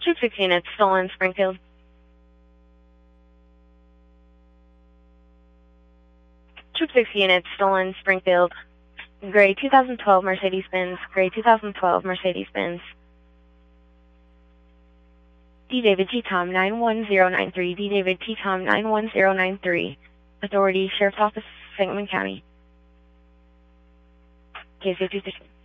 Troop 6 units stolen, Springfield. Troop 6 units stolen, Springfield. Gray 2012 Mercedes-Benz. Gray 2012 Mercedes-Benz. D. David T. Tom 91093. D. David T. Tom 91093. Authority, Sheriff's Office, Sangamon County. Case 2